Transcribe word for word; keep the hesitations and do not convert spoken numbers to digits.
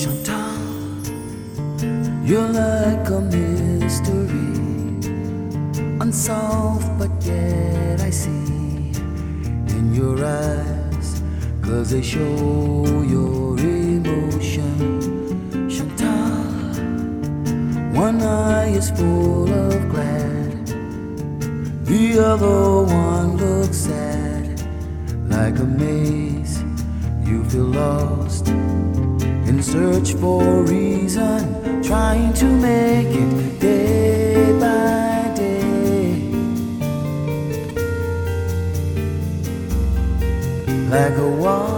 Chantal, you're like a mystery, unsolved, but yet I see in your eyes, 'cause they show your emotion. Chantal, one eye is full of glad, the other one looks sad. Like a maze, you feel lost, in search for reason, trying to make it day by day. Like a wall